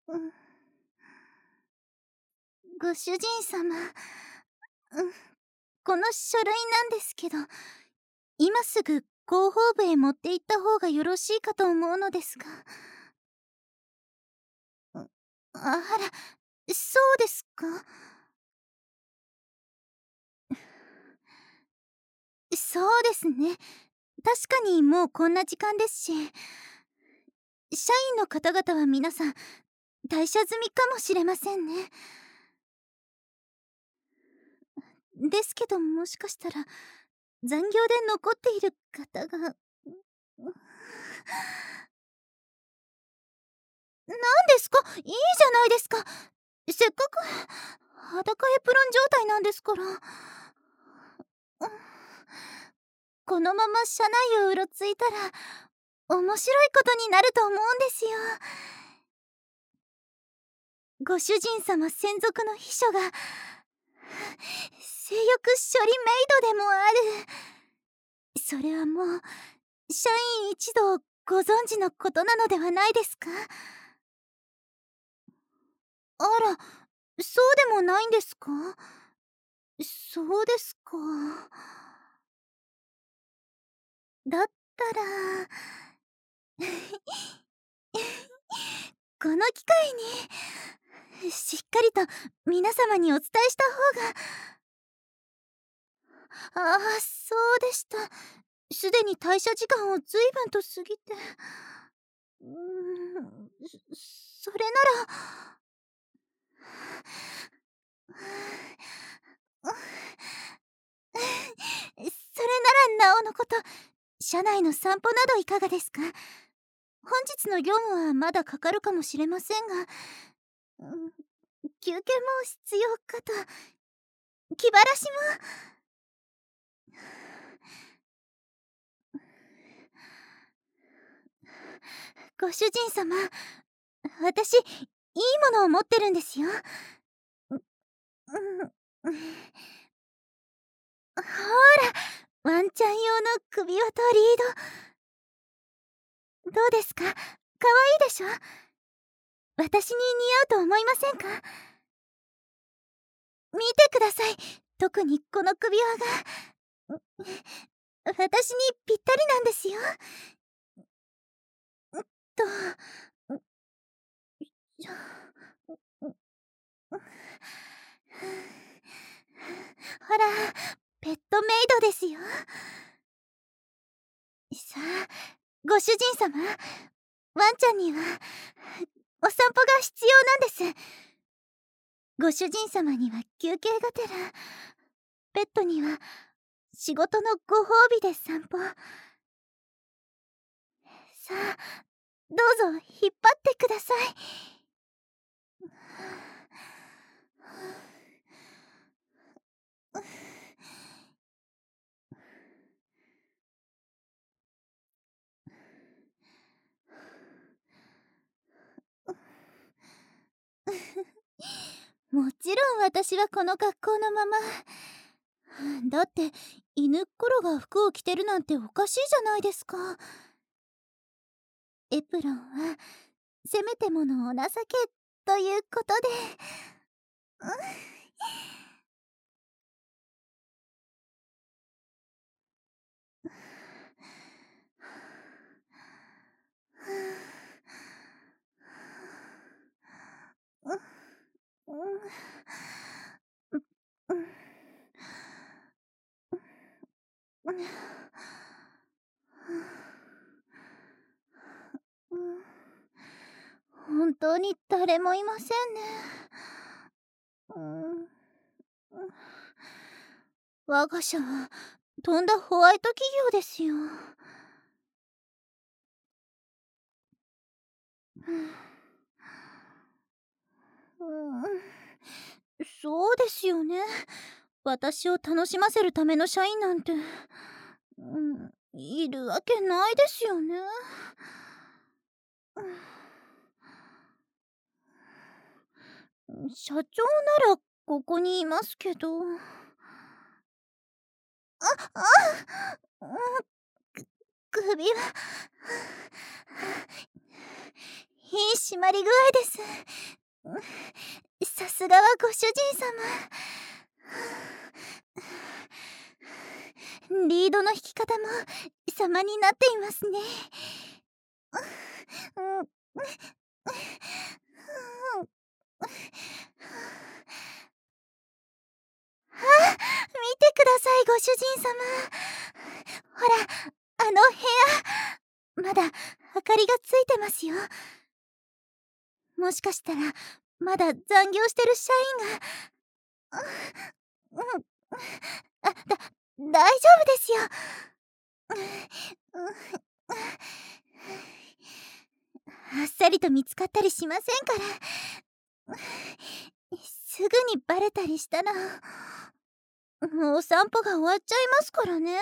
ご主人様、この書類なんですけど、今すぐ広報部へ持って行った方がよろしいかと思うのですが。あら、そうですか。そうですね。確かにもうこんな時間ですし、社員の方々は皆さん退社済みかもしれませんね。ですけど、もしかしたら残業で残っている方が。何ですか？いいじゃないですか。せっかく裸エプロン状態なんですから。このまま社内をうろついたら面白いことになると思うんですよ。ご主人様専属の秘書が性欲処理メイドでもある。それはもう社員一同ご存知のことなのではないですか？あら、そうでもないんですか？そうですか。だったらこの機会にしっかりと皆様にお伝えした方が。ああ、そうでした。すでに退社時間を随分と過ぎて。それなら。それならなおのこと、社内の散歩などいかがですか？本日の業務はまだかかるかもしれませんが、休憩も必要かと。気晴らしも。ご主人様、私、いいものを持ってるんですよ。ほら、ワンちゃん用の首輪とリード。どうですか？かわいいでしょ？私に似合うと思いませんか？見てください。特にこの首輪が私にぴったりなんですよ。とほら、ペットメイドですよ。さあ、ご主人様、ワンちゃんにはお散歩が必要なんです。ご主人様には休憩がてら、ペットには仕事のご褒美で散歩。さあ、どうぞ引っ張ってください。もちろん私はこの格好のまま。だって犬っころが服を着てるなんておかしいじゃないですか。エプロンはせめてものお情けということで。本当に誰もいませんね。我が社はとんだホワイト企業ですよ。そうですよね。私を楽しませるための社員なんて、いるわけないですよね。社長ならここにいますけど。首はい締まり具合です。さすがはご主人様。リードの引き方も様になっていますね。見てください、ご主人様。ほら、あの部屋、まだ明かりがついてますよ。もしかしたらまだ残業してる社員が。大丈夫ですよ。あっさりと見つかったりしませんから。すぐにバレたりしたらお散歩が終わっちゃいますからね。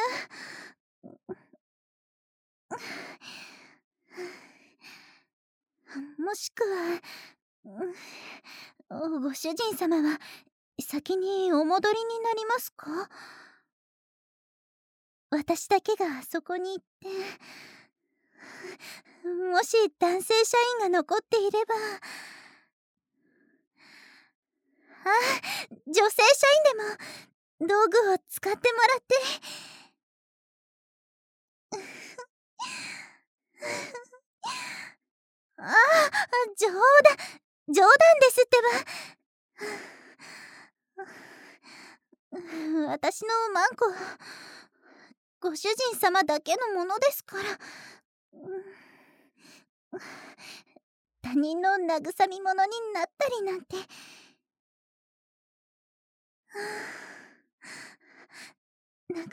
もしくは、ご主人様は先にお戻りになりますか？私だけがあそこに行って、もし男性社員が残っていれば。女性社員でも道具を使ってもらって。冗談ですってば。私のマンコはご主人様だけのものですから。他人の慰み者になったりなんて。慰み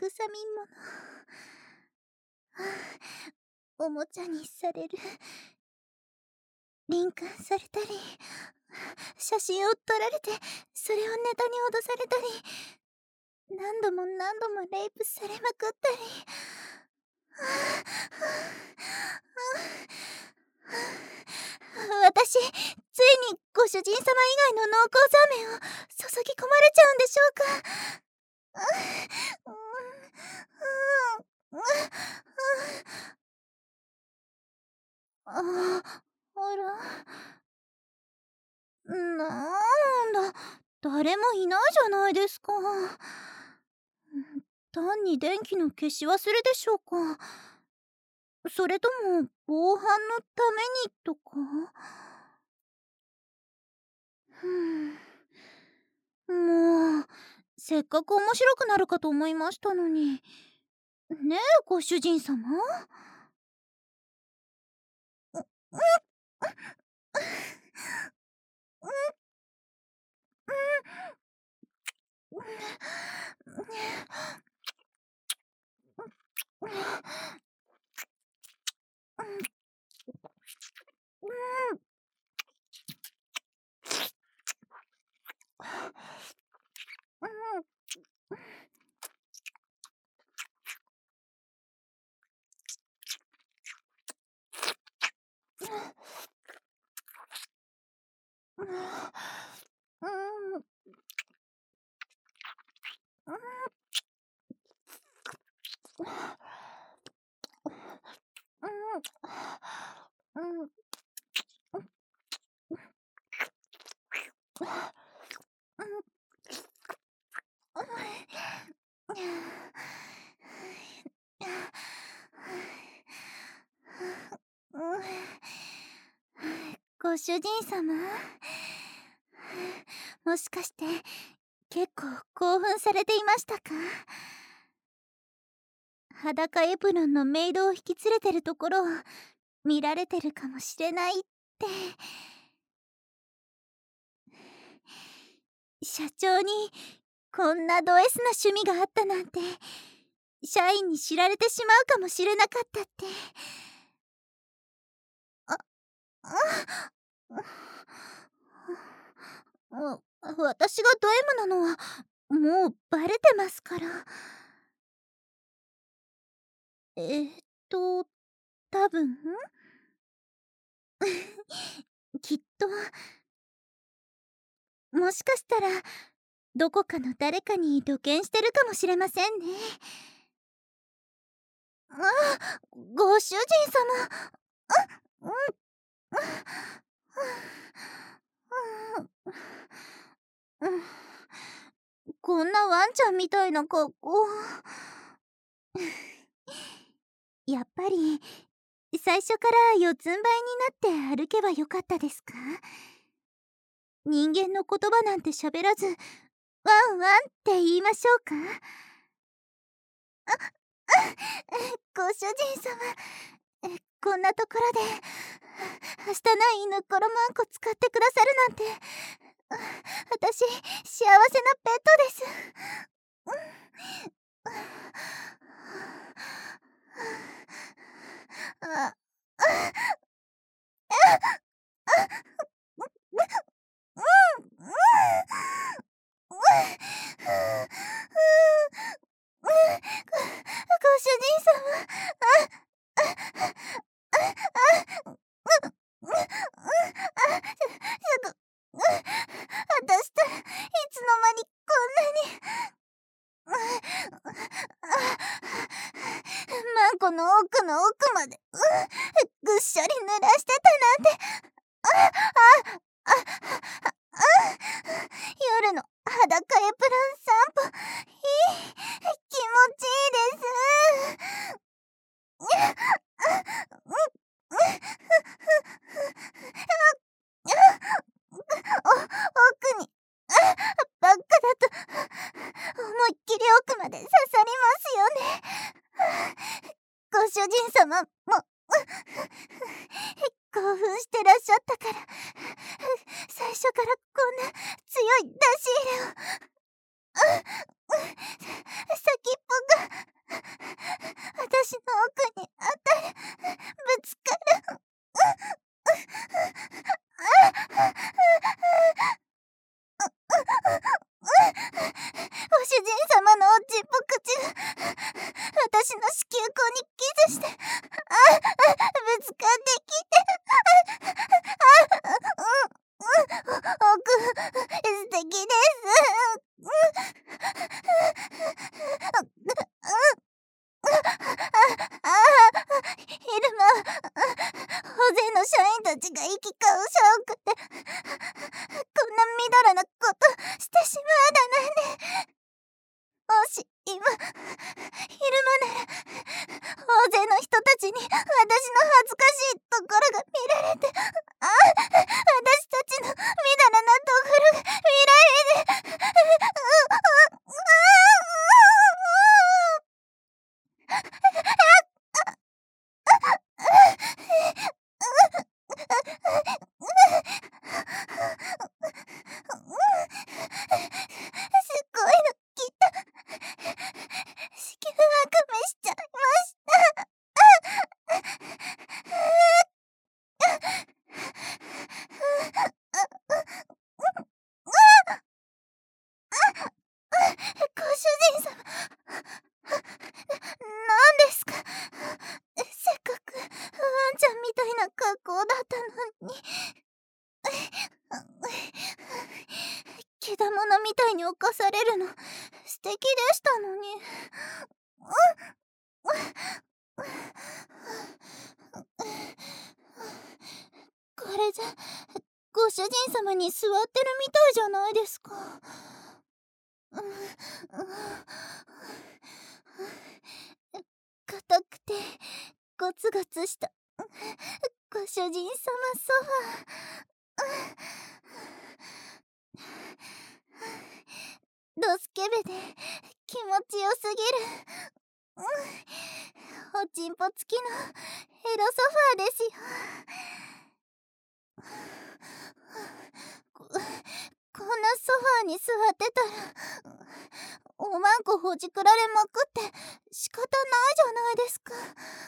者。おもちゃにされる。輪姦されたり、写真を撮られてそれをネタに脅されたり、何度も何度もレイプされまくったり。私、ついにご主人様以外の濃厚ザーメンを注ぎ込まれちゃうんでしょうか。あら、なんだ、誰もいないじゃないですか。単に電気の消し忘れでしょうか。それとも防犯のためにとか。もうせっかく面白くなるかと思いましたのに。ねえ、ご主人様。ご主人様、もしかして結構興奮されていましたか？裸エプロンのメイドを引き連れてるところを見られてるかもしれないって。社長にこんなド S な趣味があったなんて社員に知られてしまうかもしれなかったって。私がド M なのはもうバレてますから。多分きっと。もしかしたらどこかの誰かに露見してるかもしれませんね。ご主人様。 こんなワンちゃんみたいな格好。やっぱり最初から四つん這いになって歩けばよかったですか？人間の言葉なんて喋らず、ワンワンって言いましょうか？ご主人様、こんなところではしたない犬ころまんこ使ってくださるなんて、私幸せなペットです。あご主人様、私ったらいつの間にこんなにマンコの奥の奥までぐっしょり濡らしてたなんて。夜の裸エプラン散歩、気持ちいいです。奥にバッグだと思いっきり奥まで刺さりますよね。ご主人様も興奮してらっしゃったから、最初からこんな強い出し入れを。先っぽが私の奥に当たる、ぶつかる。ご主人様のおちっぽ口が私の子宮口にキスして、ぶつかってきて、素敵です。昼間大勢の社員たちが行き交う社屋でこんなみだらなことしてしまうだなんて。もし今昼間なら大勢の人たちに私の恥ずかしいところが見られて、私たちのみだらなところが見られて、すごいの来た。子宮あくびしちゃいました。ご主人様、何ですか？せっかくワンちゃんみたいな格好だったのに。けだものみたいに侵されるの素敵でしたのに。これじゃご主人様に座ってるみたいじゃないですか。硬くてゴツゴツしたご主人様ソファー、ドスケベで気持ちよすぎる。おちんぽ付きのエロソファーですよ。こんなソファーに座ってたらおまんこほじくられまくって仕方ないじゃないですか。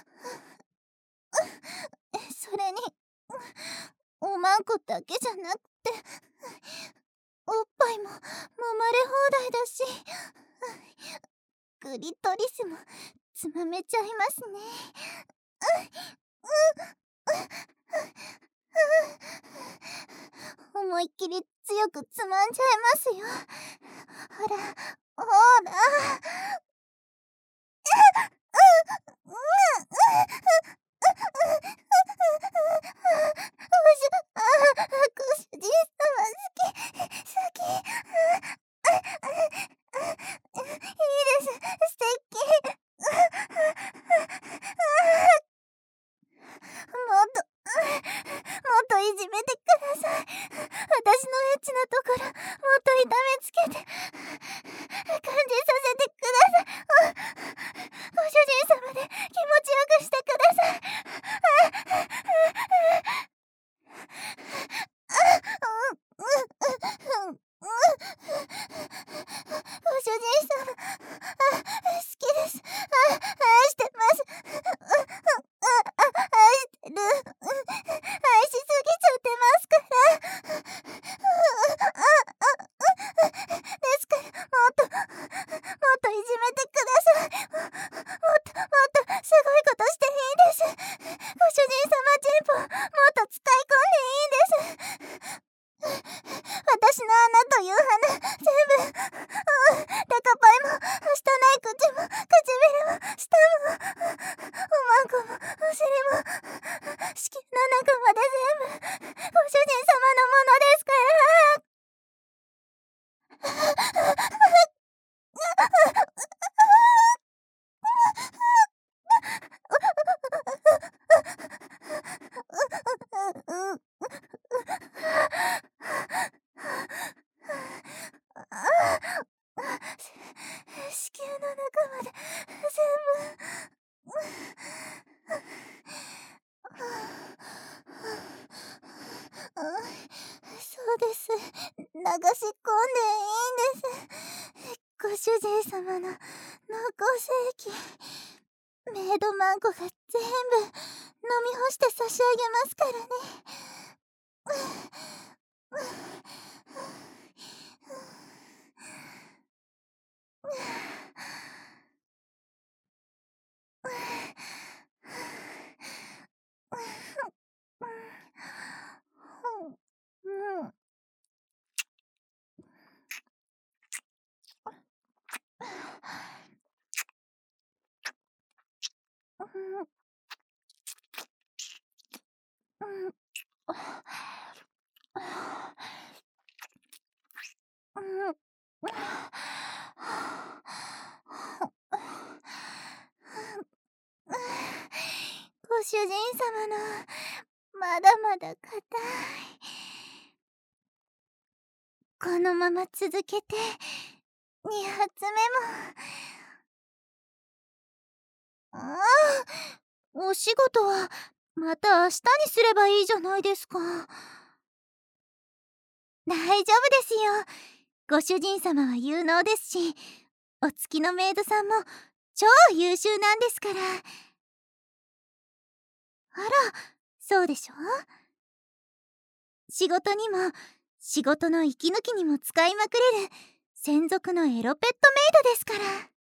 それにおまんこだけじゃなくておっぱいも揉まれ放題だし、クリトリスもつまめちゃいますね。思いっきり強くつまんじゃいますよ。ほらほら。 し込んでいいんです。ご主人様の濃厚精液、メイドマンコが全部飲み干して差し上げますからね。ご主人様のまだまだ硬い。このまま続けて2発目も。お仕事はまた明日にすればいいじゃないですか。大丈夫ですよ。ご主人様は有能ですし、お付きのメイドさんも超優秀なんですから。あら、そうでしょ？仕事にも仕事の息抜きにも使いまくれる専属のエロペットメイドですから。